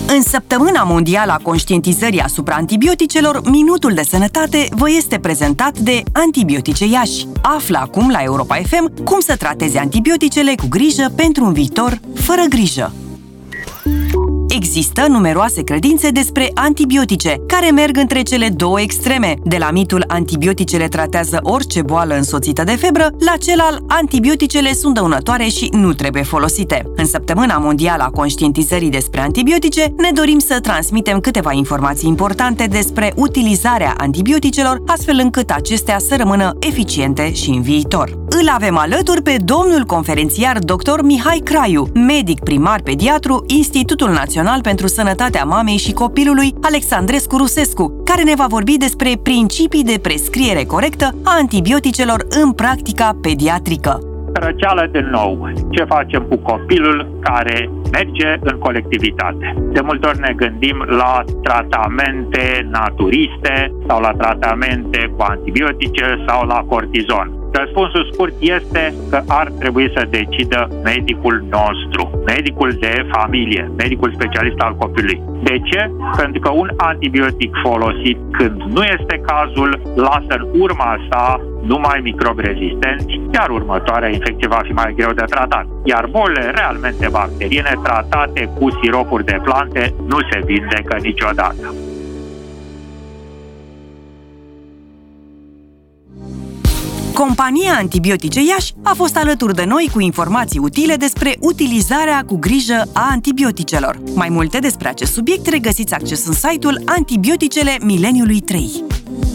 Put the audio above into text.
În săptămâna mondială a conștientizării asupra antibioticelor, Minutul de Sănătate vă este prezentat de Antibiotice Iași. Află acum la Europa FM cum să tratezi antibioticele cu grijă pentru un viitor fără grijă. Există numeroase credințe despre antibiotice, care merg între cele două extreme, de la mitul antibioticele tratează orice boală însoțită de febră, la cel al antibioticele sunt dăunătoare și nu trebuie folosite. În săptămâna mondială a conștientizării despre antibiotice, ne dorim să transmitem câteva informații importante despre utilizarea antibioticelor, astfel încât acestea să rămână eficiente și în viitor. Îl avem alături pe domnul conferențiar dr. Mihai Craiu, medic primar pediatru, Institutul Național pentru Sănătatea Mamei și Copilului Alexandrescu Rusescu, care ne va vorbi despre principii de prescriere corectă a antibioticelor în practica pediatrică. Răceală din nou. Ce facem cu copilul care merge în colectivitate? De multe ori ne gândim la tratamente naturiste sau la tratamente cu antibiotice sau la cortizon. Răspunsul scurt este că ar trebui să decidă medicul nostru, medicul de familie, medicul specialist al copilului. De ce? Pentru că un antibiotic folosit când nu este cazul lasă în urma sa numai microbi rezistenți, iar următoarea infecție va fi mai greu de tratat. Iar bolile realmente bacteriene tratate cu siropuri de plante nu se vindecă niciodată. Compania Antibiotice Iași a fost alături de noi cu informații utile despre utilizarea cu grijă a antibioticelor. Mai multe despre acest subiect regăsiți acces în site-ul Antibioticele Mileniului 3.